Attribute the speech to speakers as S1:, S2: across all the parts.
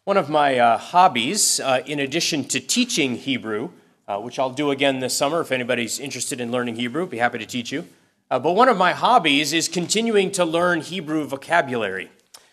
S1: One of my hobbies, in addition to teaching Hebrew, which I'll do again this summer if anybody's interested in learning Hebrew, I'd be happy to teach you. But one of my hobbies is continuing to learn Hebrew vocabulary.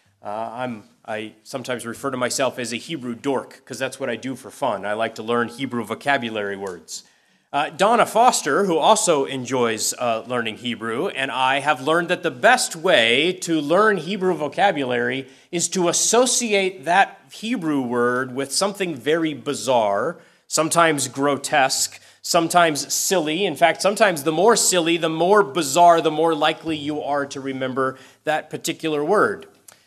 S1: I sometimes refer to myself as a Hebrew dork because that's what I do for fun. I like to learn Hebrew vocabulary words. Donna Foster, who also enjoys learning Hebrew, and I have learned that the best way to learn Hebrew vocabulary is to associate that Hebrew word with something very bizarre, sometimes grotesque, sometimes silly. In fact, sometimes the more silly, the more bizarre, the more likely you are to remember that particular word.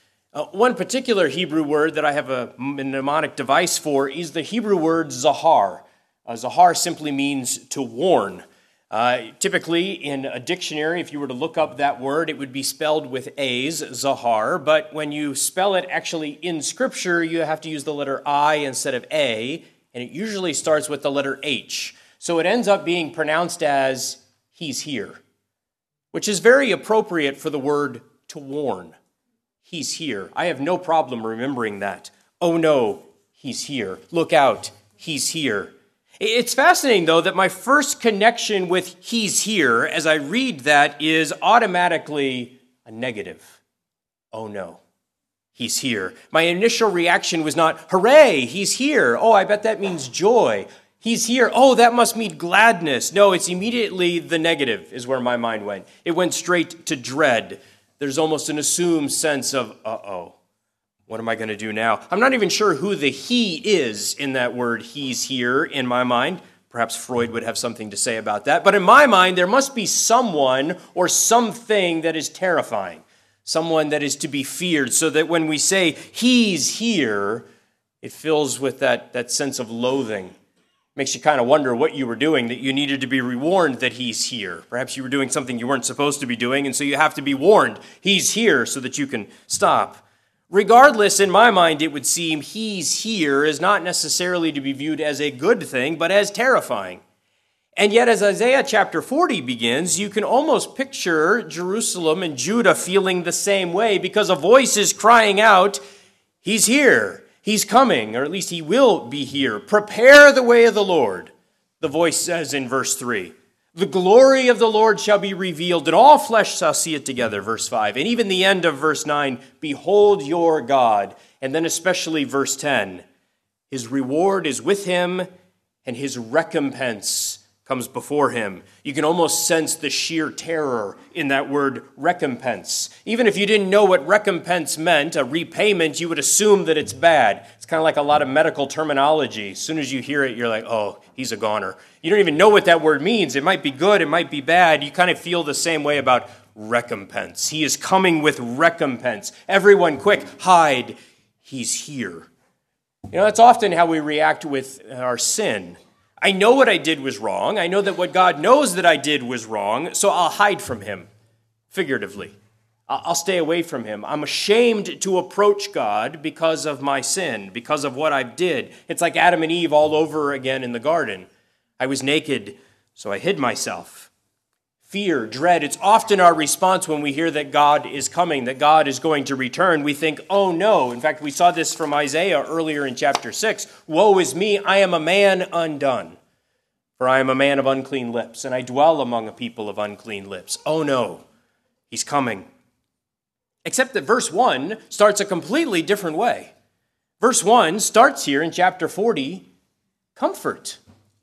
S1: One particular Hebrew word that I have a mnemonic device for is the Hebrew word zahar. Zahar simply means to warn. Typically, in a dictionary, if you were to look up that word, it would be spelled with A's, zahar. But when you spell it actually in Scripture, you have to use the letter I instead of A, and it usually starts with the letter H. So it ends up being pronounced as, he's here, which is very appropriate for the word to warn. He's here. I have no problem remembering that. Oh no, he's here. Look out, he's here. It's fascinating, though, that my first connection with he's here as I read that is automatically a negative. Oh, no, he's here. My initial reaction was not, hooray, he's here. Oh, I bet that means joy. He's here. Oh, that must mean gladness. No, it's immediately the negative is where my mind went. It went straight to dread. There's almost an assumed sense of, uh-oh. What am I going to do now? I'm not even sure who the he is in that word, he's here, in my mind. Perhaps Freud would have something to say about that. But in my mind, there must be someone or something that is terrifying, someone that is to be feared, so that when we say he's here, it fills with that sense of loathing. Makes you kind of wonder what you were doing, that you needed to be warned that he's here. Perhaps you were doing something you weren't supposed to be doing, and so you have to be warned. He's here so that you can stop. Regardless, in my mind, it would seem he's here is not necessarily to be viewed as a good thing, but as terrifying. And yet, as Isaiah chapter 40 begins, you can almost picture Jerusalem and Judah feeling the same way because a voice is crying out, he's here, he's coming, or at least he will be here. Prepare the way of the Lord, the voice says in verse 3. The glory of the Lord shall be revealed, and all flesh shall see it together, verse 5. And even the end of verse 9, behold your God. And then especially verse 10, his reward is with him, and his recompense comes before him. You can almost sense the sheer terror in that word recompense. Even if you didn't know what recompense meant, a repayment, you would assume that it's bad. It's kind of like a lot of medical terminology. As soon as you hear it, you're like, oh, he's a goner. You don't even know what that word means. It might be good, it might be bad. You kind of feel the same way about recompense. He is coming with recompense. Everyone, quick, hide. He's here. You know, that's often how we react with our sin. I know what I did was wrong. I know that what God knows that I did was wrong, so I'll hide from him, figuratively. I'll stay away from him. I'm ashamed to approach God because of my sin, because of what I did. It's like Adam and Eve all over again in the garden. I was naked, so I hid myself. Fear, dread, it's often our response when we hear that God is coming, that God is going to return. We think, oh no. In fact, we saw this from Isaiah earlier in chapter 6. Woe is me, I am a man undone, for I am a man of unclean lips, and I dwell among a people of unclean lips. Oh no, he's coming. Except that verse 1 starts a completely different way. Verse 1 starts here in chapter 40, comfort.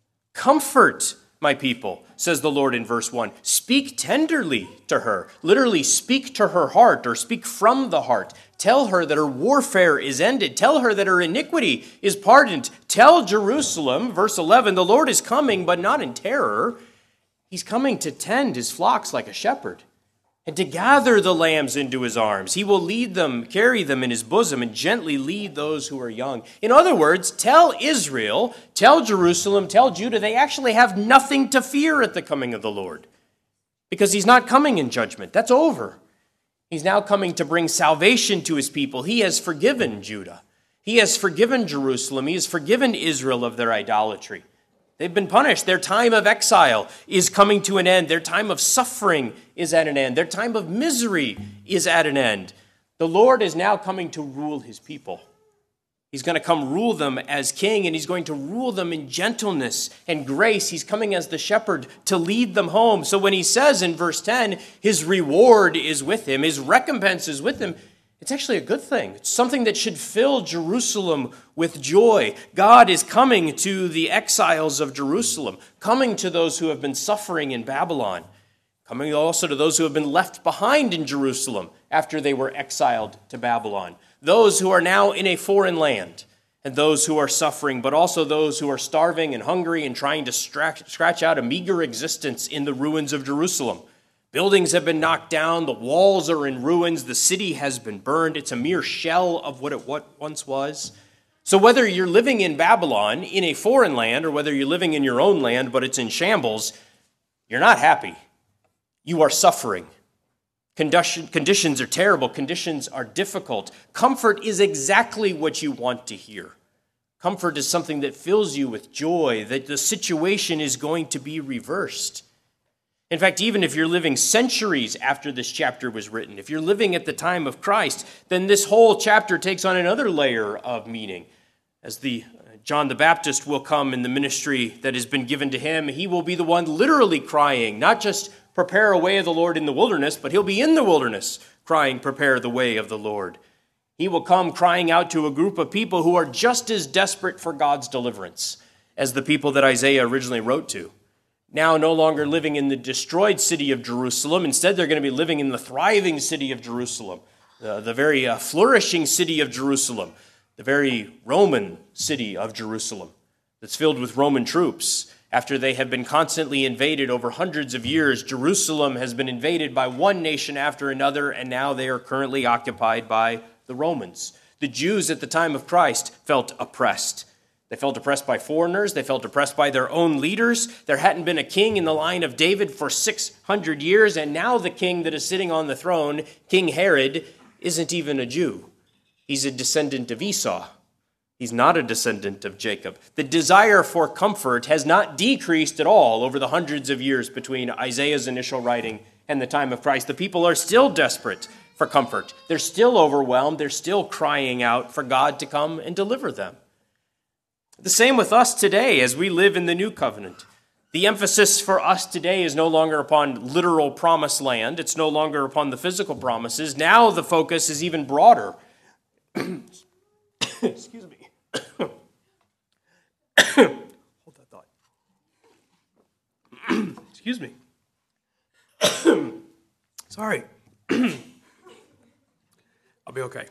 S1: Comfort, my people, says the Lord in verse 1. Speak tenderly to her. Literally, speak to her heart or speak from the heart. Tell her that her warfare is ended. Tell her that her iniquity is pardoned. Tell Jerusalem, verse 11, the Lord is coming, but not in terror. He's coming to tend his flocks like a shepherd and to gather the lambs into his arms. He will lead them, carry them in his bosom, and gently lead those who are young. In other words, tell Israel, tell Jerusalem, tell Judah, they actually have nothing to fear at the coming of the Lord, because he's not coming in judgment. That's over. He's now coming to bring salvation to his people. He has forgiven Judah. He has forgiven Jerusalem. He has forgiven Israel of their idolatry. They've been punished. Their time of exile is coming to an end. Their time of suffering is at an end. Their time of misery is at an end. The Lord is now coming to rule his people. He's going to come rule them as king, and he's going to rule them in gentleness and grace. He's coming as the shepherd to lead them home. So when he says in verse 10, his reward is with him, his recompense is with him, it's actually a good thing. It's something that should fill Jerusalem with joy. God is coming to the exiles of Jerusalem, coming to those who have been suffering in Babylon, coming also to those who have been left behind in Jerusalem after they were exiled to Babylon. Those who are now in a foreign land, and those who are suffering, but also those who are starving and hungry and trying to scratch out a meager existence in the ruins of Jerusalem. Buildings have been knocked down, the walls are in ruins, the city has been burned. It's a mere shell of what it once was. So whether you're living in Babylon, in a foreign land, or whether you're living in your own land, but it's in shambles, you're not happy. You are suffering. Conditions are terrible. Conditions are difficult. Comfort is exactly what you want to hear. Comfort is something that fills you with joy, that the situation is going to be reversed. In fact, even if you're living centuries after this chapter was written, if you're living at the time of Christ, then this whole chapter takes on another layer of meaning. As John the Baptist will come in the ministry that has been given to him, he will be the one literally crying, not just prepare a way of the Lord in the wilderness, but he'll be in the wilderness crying, prepare the way of the Lord. He will come crying out to a group of people who are just as desperate for God's deliverance as the people that Isaiah originally wrote to. Now no longer living in the destroyed city of Jerusalem. Instead, they're going to be living in the thriving city of Jerusalem, the very flourishing city of Jerusalem, the very Roman city of Jerusalem that's filled with Roman troops. After they have been constantly invaded over hundreds of years, Jerusalem has been invaded by one nation after another, and now they are currently occupied by the Romans. The Jews at the time of Christ felt oppressed. They felt oppressed by foreigners. They felt oppressed by their own leaders. There hadn't been a king in the line of David for 600 years, and now the king that is sitting on the throne, King Herod, isn't even a Jew. He's a descendant of Esau. He's not a descendant of Jacob. The desire for comfort has not decreased at all over the hundreds of years between Isaiah's initial writing and the time of Christ. The people are still desperate for comfort. They're still overwhelmed. They're still crying out for God to come and deliver them. The same with us today as we live in the new covenant. The emphasis for us today is no longer upon literal promised land. It's no longer upon the physical promises. Now the focus is even broader. Excuse me. Hold that thought. Excuse me. Sorry. I'll be okay.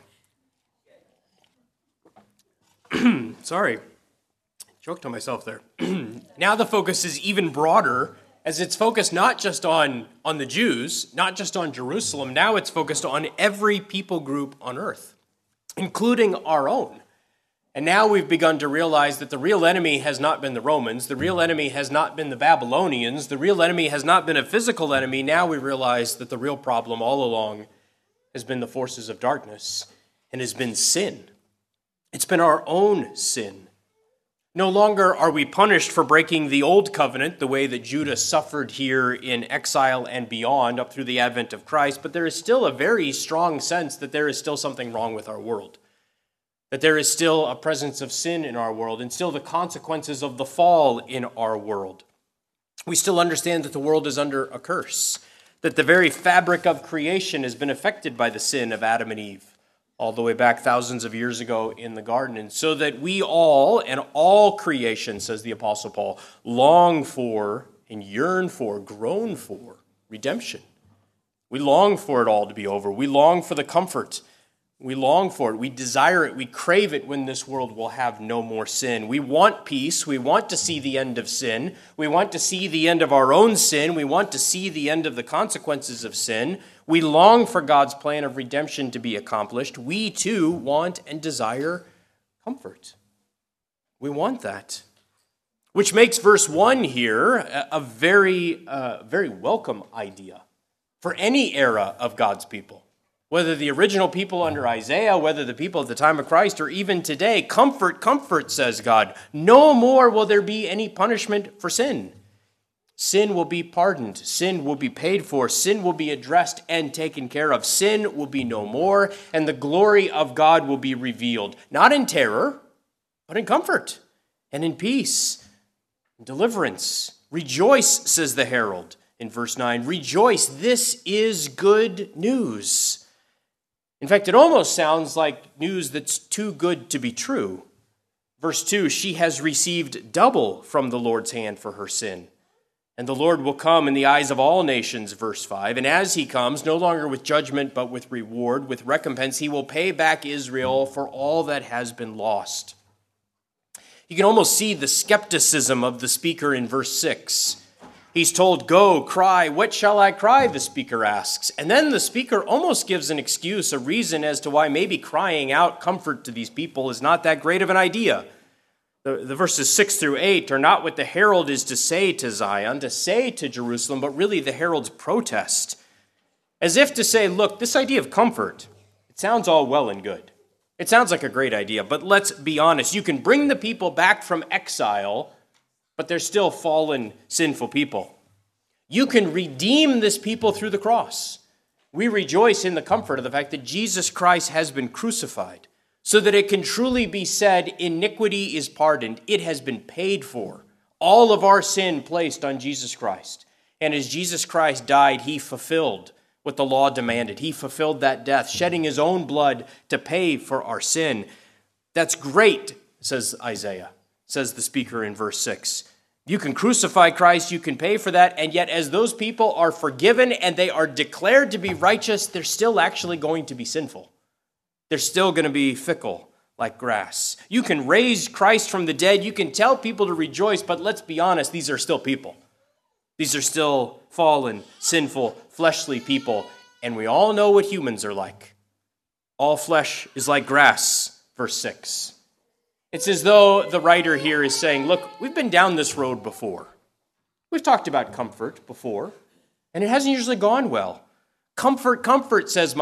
S1: Sorry. Choked on myself there. Now the focus is even broader, as it's focused not just on the Jews, not just on Jerusalem. Now it's focused on every people group on earth, including our own. And now we've begun to realize that the real enemy has not been the Romans. The real enemy has not been the Babylonians. The real enemy has not been a physical enemy. Now we realize that the real problem all along has been the forces of darkness and has been sin. It's been our own sin. No longer are we punished for breaking the old covenant the way that Judah suffered here in exile and beyond up through the advent of Christ, but there is still a very strong sense that there is still something wrong with our world, that there is still a presence of sin in our world and still the consequences of the fall in our world. We still understand that the world is under a curse, that the very fabric of creation has been affected by the sin of Adam and Eve, all the way back thousands of years ago in the garden. And so that we all, and all creation, says the Apostle Paul, long for and yearn for, groan for redemption. We long for it all to be over. We long for the comfort. We long for it. We desire it. We crave it when this world will have no more sin. We want peace. We want to see the end of sin. We want to see the end of our own sin. We want to see the end of the consequences of sin. We long for God's plan of redemption to be accomplished. We too want and desire comfort. We want that. Which makes verse 1 here a very welcome idea for any era of God's people. Whether the original people under Isaiah, whether the people at the time of Christ, or even today, comfort, comfort, says God. No more will there be any punishment for sin. Sin will be pardoned. Sin will be paid for. Sin will be addressed and taken care of. Sin will be no more, and the glory of God will be revealed, not in terror, but in comfort and in peace and deliverance. Rejoice, says the herald in verse 9. Rejoice, this is good news. In fact, it almost sounds like news that's too good to be true. Verse 2, she has received double from the Lord's hand for her sin. And the Lord will come in the eyes of all nations, verse 5. And as he comes, no longer with judgment, but with reward, with recompense, he will pay back Israel for all that has been lost. You can almost see the skepticism of the speaker in verse 6. He's told, go, cry. What shall I cry? The speaker asks. And then the speaker almost gives an excuse, a reason as to why maybe crying out comfort to these people is not that great of an idea. The verses 6 through 8 are not what the herald is to say to Zion, to say to Jerusalem, but really the herald's protest. As if to say, look, this idea of comfort, it sounds all well and good. It sounds like a great idea, but let's be honest. You can bring the people back from exile, but they're still fallen, sinful people. You can redeem this people through the cross. We rejoice in the comfort of the fact that Jesus Christ has been crucified, so that it can truly be said, iniquity is pardoned. It has been paid for. All of our sin placed on Jesus Christ. And as Jesus Christ died, he fulfilled what the law demanded. He fulfilled that death, shedding his own blood to pay for our sin. That's great, says Isaiah, says the speaker in verse 6. You can crucify Christ, you can pay for that, and yet as those people are forgiven and they are declared to be righteous, they're still actually going to be sinful. They're still going to be fickle like grass. You can raise Christ from the dead. You can tell people to rejoice, but let's be honest, these are still people. These are still fallen, sinful, fleshly people, and we all know what humans are like. All flesh is like grass, verse 6. It's as though the writer here is saying, look, we've been down this road before. We've talked about comfort before, and it hasn't usually gone well. Comfort, comfort, says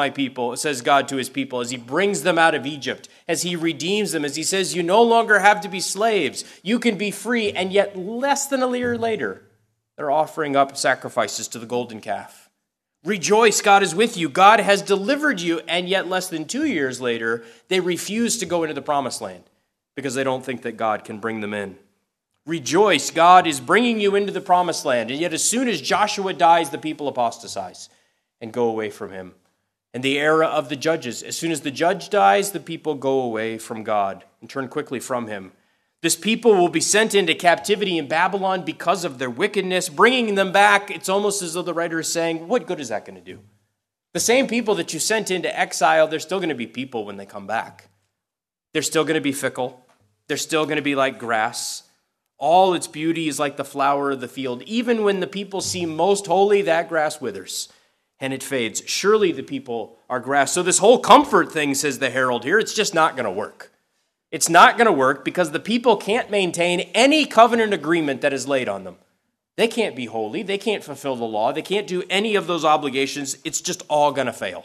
S1: God to his people, as he brings them out of Egypt, as he redeems them, as he says, you no longer have to be slaves. You can be free, and yet less than a year later, they're offering up sacrifices to the golden calf. Rejoice, God is with you. God has delivered you, and yet less than 2 years later, they refuse to go into the promised land because they don't think that God can bring them in. Rejoice, God is bringing you into the promised land, and yet as soon as Joshua dies, the people apostatize and go away from him. And the era of the judges, as soon as the judge dies, the people go away from God and turn quickly from him. This people will be sent into captivity in Babylon because of their wickedness. Bringing them back, it's almost as though the writer is saying, what good is that going to do? The same people that you sent into exile, they're still going to be people when they come back. They're still going to be fickle. They're still going to be like grass. All its beauty is like the flower of the field. Even when the people seem most holy, that grass withers and it fades. Surely the people are grass. So this whole comfort thing, says the herald here, it's just not going to work. It's not going to work because the people can't maintain any covenant agreement that is laid on them. They can't be holy. They can't fulfill the law. They can't do any of those obligations. It's just all going to fail.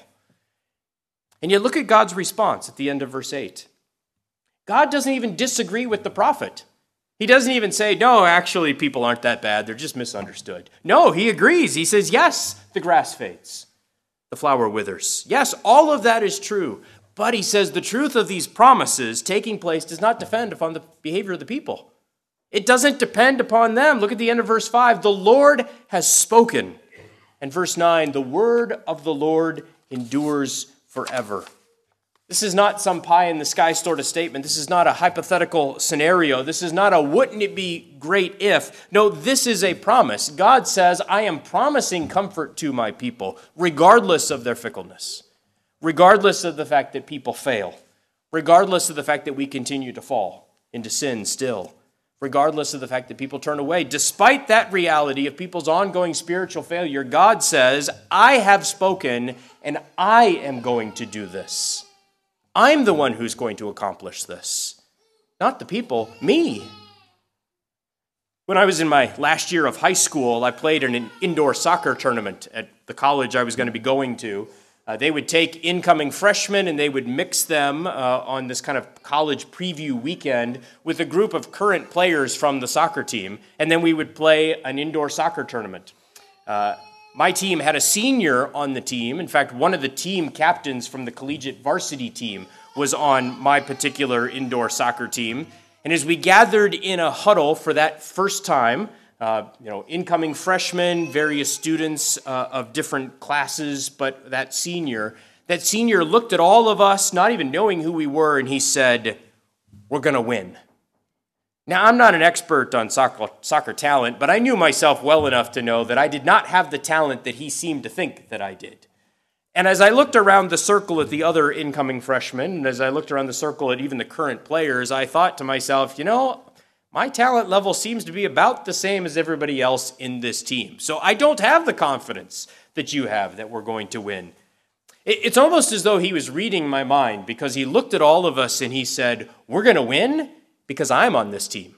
S1: And yet look at God's response at the end of verse 8. God doesn't even disagree with the prophet. He doesn't even say, no, actually, people aren't that bad. They're just misunderstood. No, he agrees. He says, yes, the grass fades. The flower withers. Yes, all of that is true. But he says the truth of these promises taking place does not depend upon the behavior of the people. It doesn't depend upon them. Look at the end of verse 5. The Lord has spoken. And verse 9, the word of the Lord endures forever. This is not some pie-in-the-sky sort of statement. This is not a hypothetical scenario. This is not a wouldn't it be great if. No, this is a promise. God says, I am promising comfort to my people, regardless of their fickleness, regardless of the fact that people fail, regardless of the fact that we continue to fall into sin still, regardless of the fact that people turn away. Despite that reality of people's ongoing spiritual failure, God says, I have spoken and I am going to do this. I'm the one who's going to accomplish this. Not the people, me. When I was in my last year of high school, I played in an indoor soccer tournament at the college I was going to be going to. They would take incoming freshmen and they would mix them on this kind of college preview weekend with a group of current players from the soccer team, and then we would play an indoor soccer tournament. My team had a senior on the team. In fact, one of the team captains from the collegiate varsity team was on my particular indoor soccer team. And as we gathered in a huddle for that first time, incoming freshmen, various students of different classes, but that senior looked at all of us, not even knowing who we were, and he said, "We're going to win." Now, I'm not an expert on soccer talent, but I knew myself well enough to know that I did not have the talent that he seemed to think that I did. And as I looked around the circle at the other incoming freshmen, and as I looked around the circle at even the current players, I thought to myself, my talent level seems to be about the same as everybody else in this team. So I don't have the confidence that you have that we're going to win. It's almost as though he was reading my mind, because he looked at all of us and he said, "We're going to win because I'm on this team."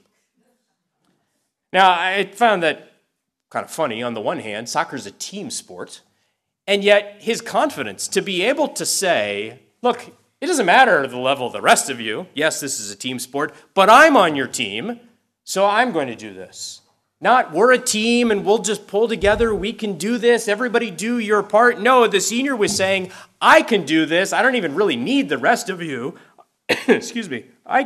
S1: Now, I found that kind of funny. On the one hand, soccer's a team sport, and yet his confidence to be able to say, "Look, it doesn't matter the level of the rest of you. Yes, this is a team sport, but I'm on your team, so I'm going to do this." Not, "We're a team and we'll just pull together. We can do this. Everybody do your part." No, the senior was saying, "I can do this. I don't even really need the rest of you." I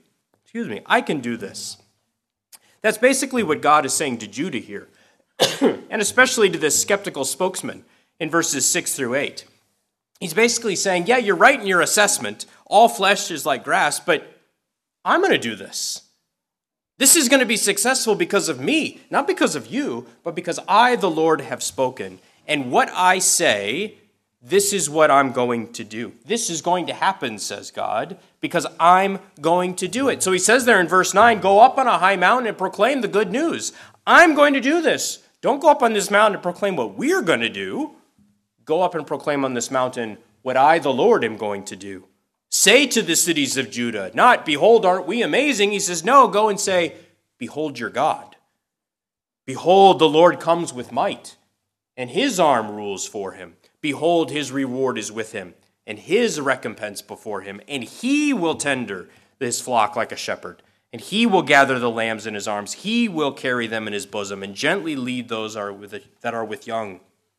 S1: can do this. That's basically what God is saying to Judah here, and especially to this skeptical spokesman in verses 6 through 8. He's basically saying, yeah, you're right in your assessment. All flesh is like grass, but I'm going to do this. This is going to be successful because of me, not because of you, but because I, the Lord, have spoken. And what I say, this is what I'm going to do. This is going to happen, says God, because I'm going to do it. So he says there in verse 9, "Go up on a high mountain and proclaim the good news." I'm going to do this. Don't go up on this mountain and proclaim what we're going to do. Go up and proclaim on this mountain what I, the Lord, am going to do. Say to the cities of Judah, not, "Behold, aren't we amazing?" He says, no, go and say, "Behold your God. Behold, the Lord comes with might, and his arm rules for him. Behold, his reward is with him, and his recompense before him, and he will tender his flock like a shepherd, and he will gather the lambs in his arms. He will carry them in his bosom, and gently lead those that are with young."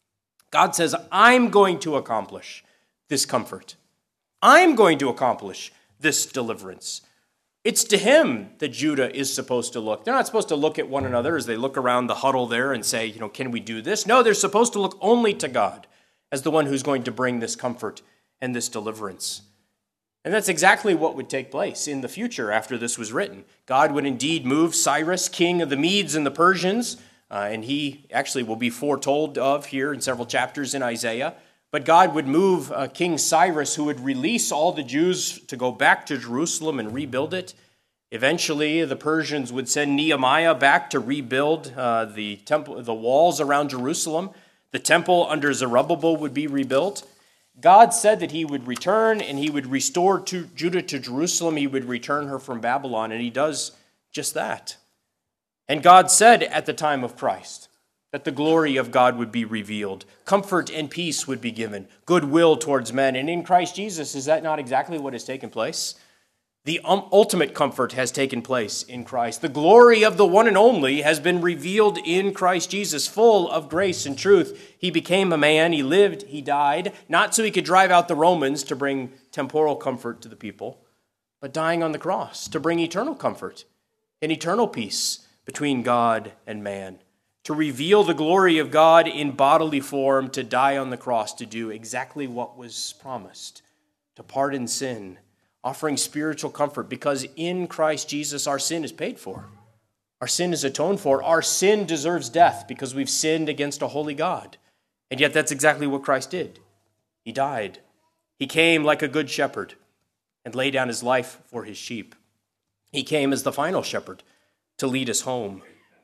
S1: God says, I'm going to accomplish this comfort. I'm going to accomplish this deliverance. It's to him that Judah is supposed to look. They're not supposed to look at one another as they look around the huddle there and say, can we do this? No, they're supposed to look only to God as the one who's going to bring this comfort and this deliverance. And that's exactly what would take place in the future after this was written. God would indeed move Cyrus, king of the Medes and the Persians, and he actually will be foretold of here in several chapters in Isaiah. But God would move King Cyrus, who would release all the Jews to go back to Jerusalem and rebuild it. Eventually, the Persians would send Nehemiah back to rebuild the temple, the walls around Jerusalem. The temple under Zerubbabel would be rebuilt. God said that he would return and he would restore Judah to Jerusalem. He would return her from Babylon, and he does just that. And God said at the time of Christ that the glory of God would be revealed. Comfort and peace would be given. Goodwill towards men. And in Christ Jesus, is that not exactly what has taken place? The ultimate comfort has taken place in Christ. The glory of the one and only has been revealed in Christ Jesus, full of grace and truth. He became a man, he lived, he died, not so he could drive out the Romans to bring temporal comfort to the people, but dying on the cross to bring eternal comfort and eternal peace between God and man, to reveal the glory of God in bodily form, to die on the cross, to do exactly what was promised, to pardon sin, offering spiritual comfort, because in Christ Jesus our sin is paid for. Our sin is atoned for. Our sin deserves death because we've sinned against a holy God. And yet that's exactly what Christ did. He died. He came like a good shepherd and laid down his life for his sheep. He came as the final shepherd to lead us home.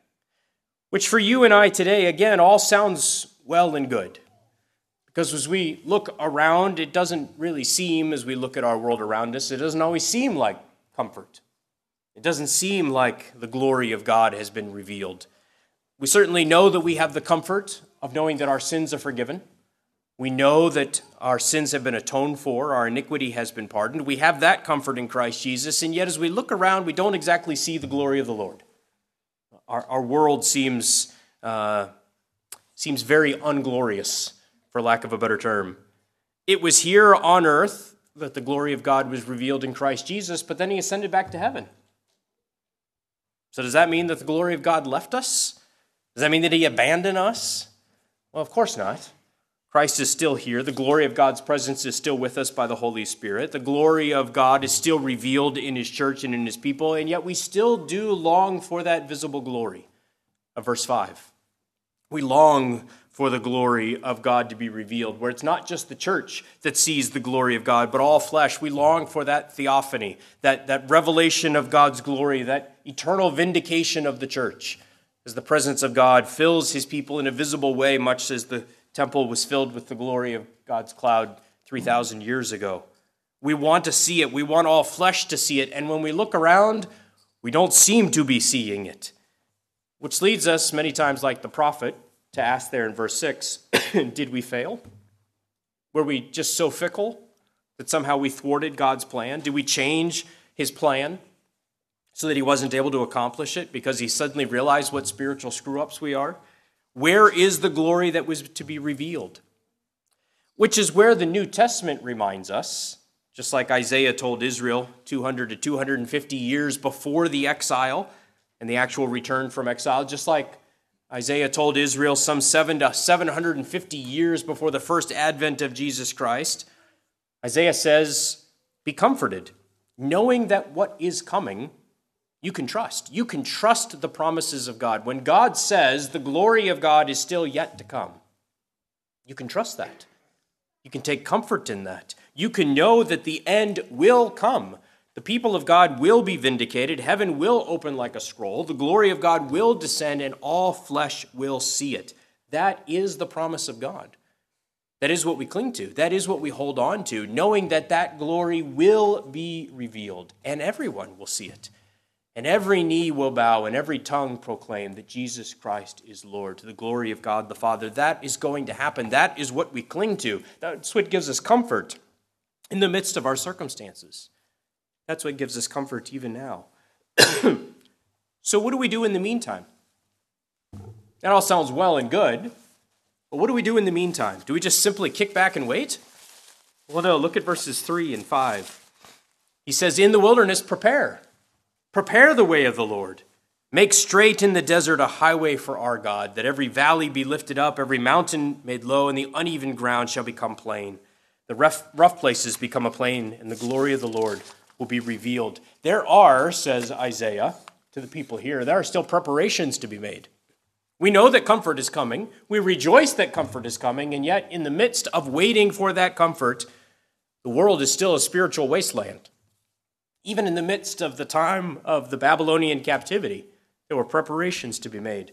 S1: Which for you and I today, again, all sounds well and good. Because as we look around, it doesn't really seem, as we look at our world around us, it doesn't always seem like comfort. It doesn't seem like the glory of God has been revealed. We certainly know that we have the comfort of knowing that our sins are forgiven. We know that our sins have been atoned for, our iniquity has been pardoned. We have that comfort in Christ Jesus, and yet as we look around, we don't exactly see the glory of the Lord. Our world seems very unglorious, for lack of a better term. It was here on earth that the glory of God was revealed in Christ Jesus, but then he ascended back to heaven. So does that mean that the glory of God left us? Does that mean that he abandoned us? Well, of course not. Christ is still here. The glory of God's presence is still with us by the Holy Spirit. The glory of God is still revealed in his church and in his people, and yet we still do long for that visible glory of verse 5. We long for the glory of God to be revealed, where it's not just the church that sees the glory of God, but all flesh. We long for that theophany, that revelation of God's glory, that eternal vindication of the church, as the presence of God fills his people in a visible way, much as the temple was filled with the glory of God's cloud 3,000 years ago. We want to see it. We want all flesh to see it. And when we look around, we don't seem to be seeing it. Which leads us, many times like the prophet, to ask there in verse 6, did we fail? Were we just so fickle that somehow we thwarted God's plan? Did we change his plan so that he wasn't able to accomplish it because he suddenly realized what spiritual screw-ups we are? Where is the glory that was to be revealed? Which is where the New Testament reminds us, just like Isaiah told Israel 200 to 250 years before the exile and the actual return from exile, just like Isaiah told Israel some 750 years before the first advent of Jesus Christ. Isaiah says, be comforted, knowing that what is coming you can trust. You can trust the promises of God. When God says the glory of God is still yet to come, you can trust that. You can take comfort in that. You can know that the end will come. The people of God will be vindicated. Heaven will open like a scroll. The glory of God will descend, and all flesh will see it. That is the promise of God. That is what we cling to. That is what we hold on to, knowing that that glory will be revealed, and everyone will see it. And every knee will bow and every tongue proclaim that Jesus Christ is Lord, to the glory of God the Father. That is going to happen. That is what we cling to. That's what gives us comfort in the midst of our circumstances. That's what gives us comfort even now. So what do we do in the meantime? That all sounds well and good, but what do we do in the meantime? Do we just simply kick back and wait? Well, no, look at verses 3 and 5. He says, in the wilderness, prepare. Prepare the way of the Lord. Make straight in the desert a highway for our God, that every valley be lifted up, every mountain made low, and the uneven ground shall become plain. The rough places become a plain, and the glory of the Lord will be revealed. There are, says Isaiah to the people here, there are still preparations to be made. We know that comfort is coming. We rejoice that comfort is coming, and yet in the midst of waiting for that comfort, the world is still a spiritual wasteland. Even in the midst of the time of the Babylonian captivity, there were preparations to be made.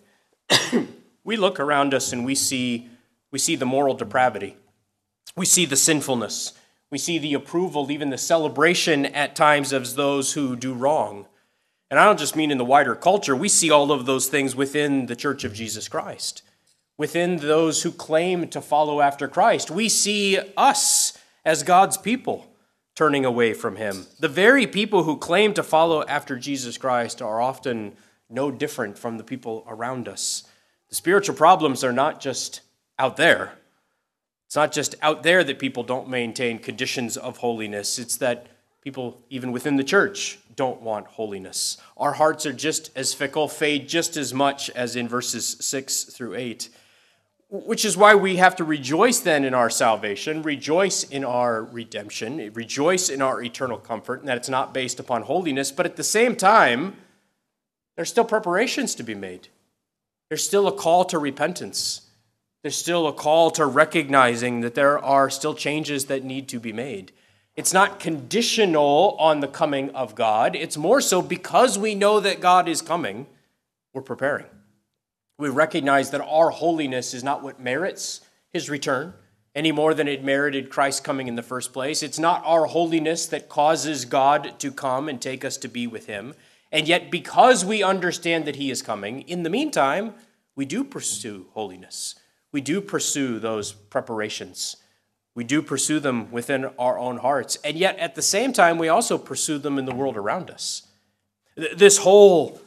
S1: We look around us and we see the moral depravity. We see the sinfulness. We see the approval, even the celebration at times of those who do wrong. And I don't just mean in the wider culture. We see all of those things within the Church of Jesus Christ, within those who claim to follow after Christ. We see us as God's people turning away from him. The very people who claim to follow after Jesus Christ are often no different from the people around us. The spiritual problems are not just out there. It's not just out there that people don't maintain conditions of holiness. It's that people, even within the church, don't want holiness. Our hearts are just as fickle, fade just as much as in verses 6 through 8. Which is why we have to rejoice then in our salvation, rejoice in our redemption, rejoice in our eternal comfort, and that it's not based upon holiness. But at the same time, there's still preparations to be made. There's still a call to repentance. There's still a call to recognizing that there are still changes that need to be made. It's not conditional on the coming of God. It's more so because we know that God is coming, we're preparing. We recognize that our holiness is not what merits his return any more than it merited Christ coming in the first place. It's not our holiness that causes God to come and take us to be with him. And yet, because we understand that he is coming, in the meantime, we do pursue holiness. we do pursue those preparations. We do pursue them within our own hearts. And yet, at the same time, we also pursue them in the world around us. This whole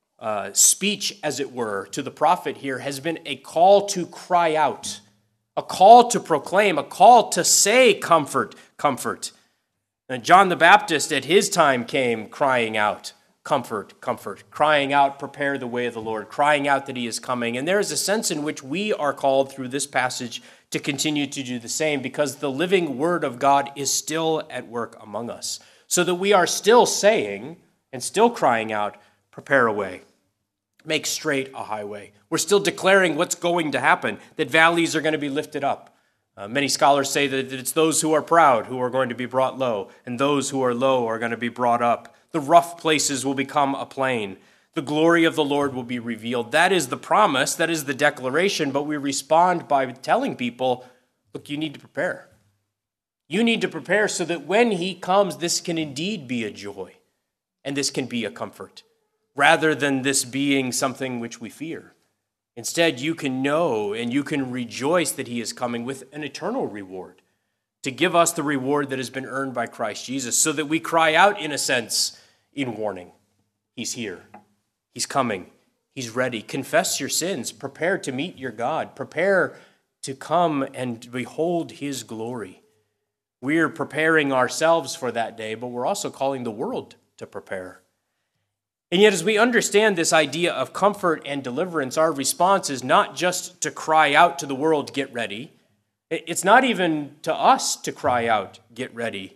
S1: speech, as it were, to the prophet here has been a call to cry out, a call to proclaim, a call to say, comfort, comfort. And John the Baptist at his time came crying out, comfort, comfort, crying out, prepare the way of the Lord, crying out that he is coming. And there is a sense in which we are called through this passage to continue to do the same, because the living word of God is still at work among us, so that we are still saying and still crying out, prepare a way, make straight a highway. We're still declaring what's going to happen, that valleys are going to be lifted up. Many scholars say that it's those who are proud who are going to be brought low, and those who are low are going to be brought up. The rough places will become a plain. The glory of the Lord will be revealed. That is the promise, that is the declaration, but we respond by telling people, look, you need to prepare. You need to prepare so that when he comes, this can indeed be a joy, and this can be a comfort, rather than this being something which we fear. Instead, you can know and you can rejoice that he is coming with an eternal reward, to give us the reward that has been earned by Christ Jesus, so that we cry out, in a sense, in warning. He's here. He's coming. He's ready. Confess your sins. Prepare to meet your God. Prepare to come and behold his glory. We're preparing ourselves for that day, but we're also calling the world to prepare. And yet, as we understand this idea of comfort and deliverance, our response is not just to cry out to the world, get ready. It's not even to us to cry out, get ready.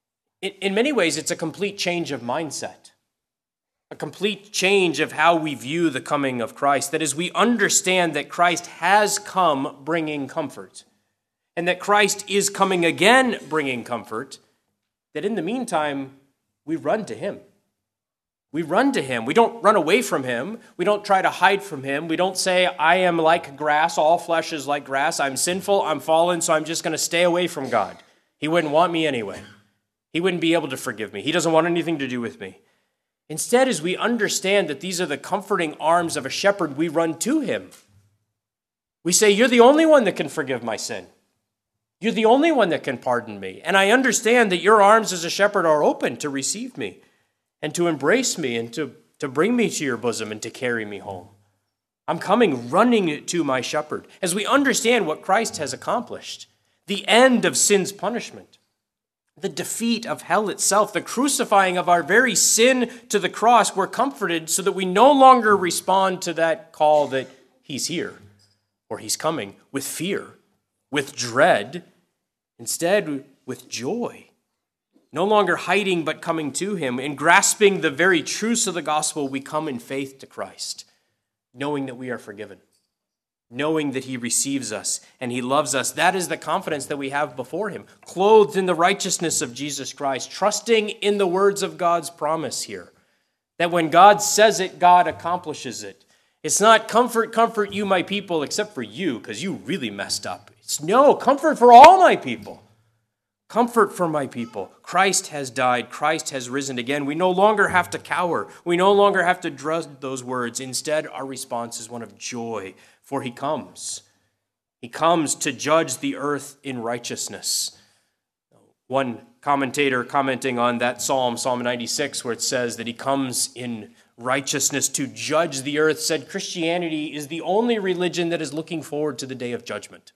S1: In many ways, it's a complete change of mindset, a complete change of how we view the coming of Christ. That is, we understand that Christ has come bringing comfort, and that Christ is coming again bringing comfort, that in the meantime, we run to him. We run to him. We don't run away from him. We don't try to hide from him. We don't say, I am like grass. All flesh is like grass. I'm sinful. I'm fallen, so I'm just going to stay away from God. He wouldn't want me anyway. He wouldn't be able to forgive me. He doesn't want anything to do with me. Instead, as we understand that these are the comforting arms of a shepherd, we run to him. We say, you're the only one that can forgive my sin. You're the only one that can pardon me. And I understand that your arms as a shepherd are open to receive me and to embrace me and to bring me to your bosom and to carry me home. I'm coming running to my shepherd. As we understand what Christ has accomplished, the end of sin's punishment, the defeat of hell itself, the crucifying of our very sin to the cross, we're comforted so that we no longer respond to that call that he's here or he's coming with fear, with dread, instead with joy. No longer hiding but coming to him and grasping the very truths of the gospel, we come in faith to Christ, knowing that we are forgiven, knowing that he receives us and he loves us. That is the confidence that we have before him, clothed in the righteousness of Jesus Christ, trusting in the words of God's promise here, that when God says it, God accomplishes it. It's not comfort, comfort you, my people, except for you, because you really messed up. It's no, comfort for all my people. Comfort for my people. Christ has died. Christ has risen again. We no longer have to cower. We no longer have to dread those words. Instead, our response is one of joy, for he comes. He comes to judge the earth in righteousness. One commentator commenting on that Psalm 96, where it says that he comes in righteousness to judge the earth, said Christianity is the only religion that is looking forward to the day of judgment,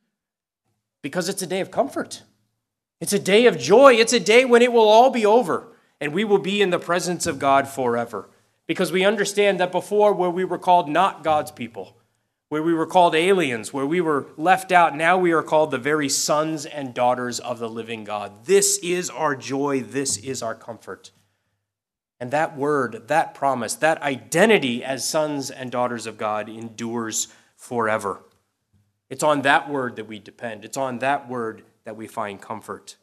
S1: because it's a day of comfort. It's a day of joy. It's a day when it will all be over and we will be in the presence of God forever, because we understand that before, where we were called not God's people, where we were called aliens, where we were left out, now we are called the very sons and daughters of the living God. This is our joy. This is our comfort. And that word, that promise, that identity as sons and daughters of God endures forever. It's on that word that we depend. It's on that word that we find comfort.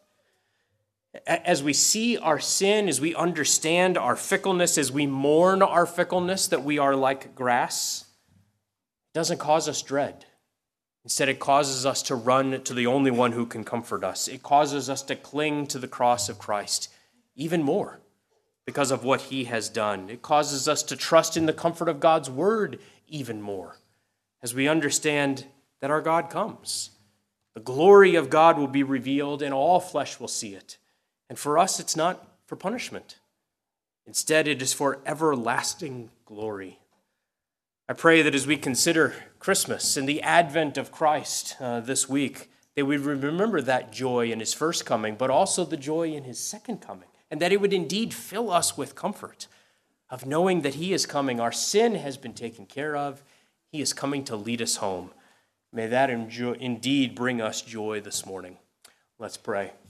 S1: As we see our sin, as we understand our fickleness, as we mourn our fickleness, that we are like grass, it doesn't cause us dread. Instead, it causes us to run to the only one who can comfort us. It causes us to cling to the cross of Christ even more because of what he has done. It causes us to trust in the comfort of God's word even more, as we understand that our God comes. The glory of God will be revealed and all flesh will see it. And for us, it's not for punishment. Instead, it is for everlasting glory. I pray that as we consider Christmas and the advent of Christ this week, that we remember that joy in his first coming, but also the joy in his second coming, and that it would indeed fill us with comfort of knowing that he is coming. Our sin has been taken care of. He is coming to lead us home. May that indeed bring us joy this morning. Let's pray.